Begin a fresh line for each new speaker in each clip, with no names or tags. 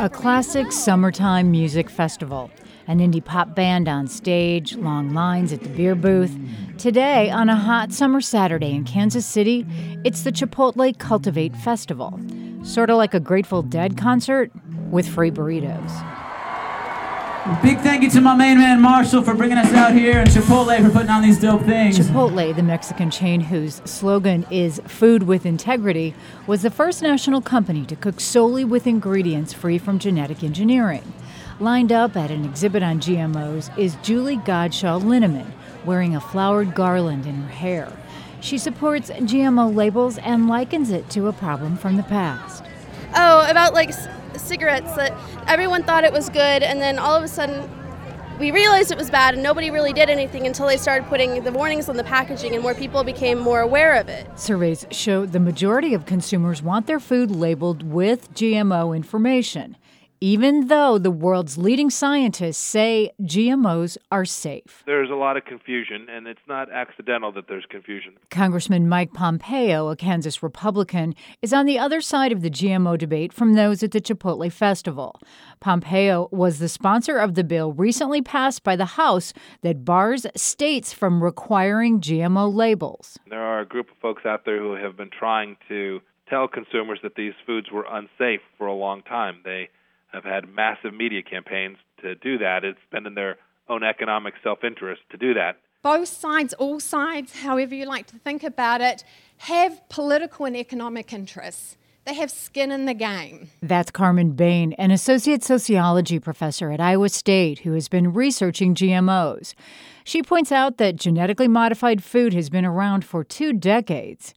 A classic summertime music festival. An indie pop band on stage, long lines at the beer booth. Today, on a hot summer Saturday in Kansas City, it's the Chipotle Cultivate Festival. Sort of like a Grateful Dead concert with free burritos.
Big thank you to my main man Marshall for bringing us out here, and Chipotle for putting on these dope things.
Chipotle, the Mexican chain whose slogan is Food with Integrity, was the first national company to cook solely with ingredients free from genetic engineering. Lined up at an exhibit on GMOs is Julie Godshaw Linneman, wearing a flowered garland in her hair. She supports GMO labels and likens it to a problem from the past.
About cigarettes, that everyone thought it was good, and then all of a sudden we realized it was bad, and nobody really did anything until they started putting the warnings on the packaging and more people became more aware of it.
Surveys show the majority of consumers want their food labeled with GMO information, even though the world's leading scientists say GMOs are safe.
There's a lot of confusion, and it's not accidental that there's confusion.
Congressman Mike Pompeo, a Kansas Republican, is on the other side of the GMO debate from those at the Chipotle Festival. Pompeo was the sponsor of the bill recently passed by the House that bars states from requiring GMO labels.
There are a group of folks out there who have been trying to tell consumers that these foods were unsafe for a long time. They have had massive media campaigns to do that. It's been in their own economic self-interest to do that.
Both sides, all sides, however you like to think about it, have political and economic interests. They have skin in the game.
That's Carmen Bain, an associate sociology professor at Iowa State who has been researching GMOs. She points out that genetically modified food has been around for 2 decades.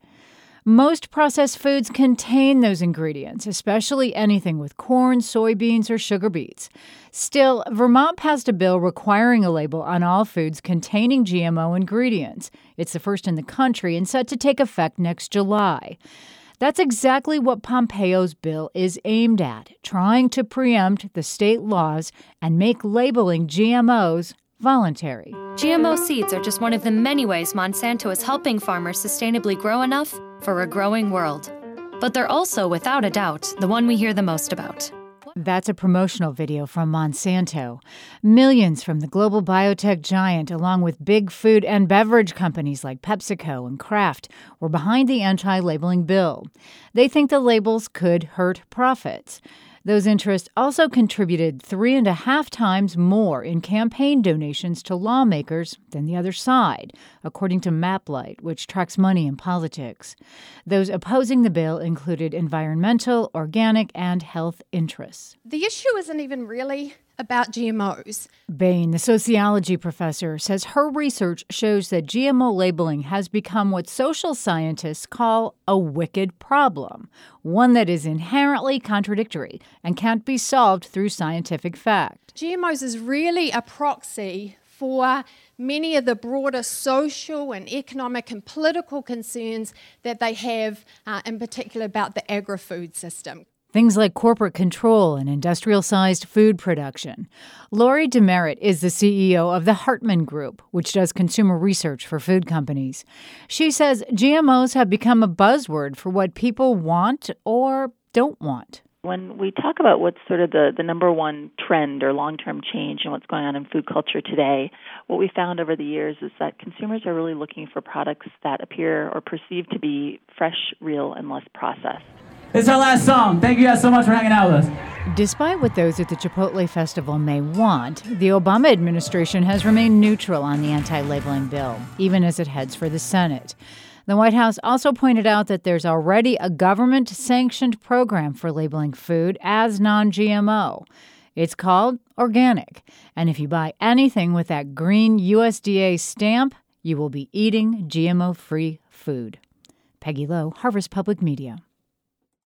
Most processed foods contain those ingredients, especially anything with corn, soybeans, or sugar beets. Still, Vermont passed a bill requiring a label on all foods containing GMO ingredients. It's the first in the country and set to take effect next July. That's exactly what Pompeo's bill is aimed at, trying to preempt the state laws and make labeling GMOs voluntary.
GMO seeds are just one of the many ways Monsanto is helping farmers sustainably grow enough for a growing world. But they're also, without a doubt, the one we hear the most about.
That's a promotional video from Monsanto. Millions from the global biotech giant, along with big food and beverage companies like PepsiCo and Kraft, were behind the anti-labeling bill. They think the labels could hurt profits. Those interests also contributed 3.5 times more in campaign donations to lawmakers than the other side, according to MapLight, which tracks money in politics. Those opposing the bill included environmental, organic, and health interests.
The issue isn't even really about GMOs.
Bain, the sociology professor, says her research shows that GMO labeling has become what social scientists call a wicked problem, one that is inherently contradictory and can't be solved through scientific fact.
GMOs is really a proxy for many of the broader social and economic and political concerns that they have, in particular about the agri-food system.
Things like corporate control and industrial-sized food production. Lori Demerit is the CEO of the Hartman Group, which does consumer research for food companies. She says GMOs have become a buzzword for what people want or don't want.
When we talk about what's sort of the number one trend or long-term change in what's going on in food culture today, what we found over the years is that consumers are really looking for products that appear or perceive to be fresh, real, and less processed.
This is our last song. Thank you guys so much for hanging out with us.
Despite what those at the Chipotle Festival may want, the Obama administration has remained neutral on the anti-labeling bill, even as it heads for the Senate. The White House also pointed out that there's already a government-sanctioned program for labeling food as non-GMO. It's called Organic, and if you buy anything with that green USDA stamp, you will be eating GMO-free food. Peggy Lowe, Harvest Public Media.